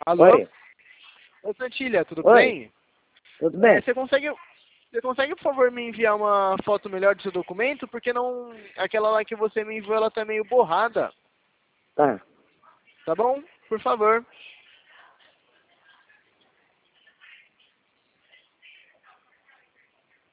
Alô? Oi. Ô, Santilha, tudo Oi. bem? Tudo bem? Você consegue, por favor, me enviar uma foto melhor do seu documento? Porque não, aquela lá que você me enviou, ela tá meio borrada. Tá. Tá bom? Por favor.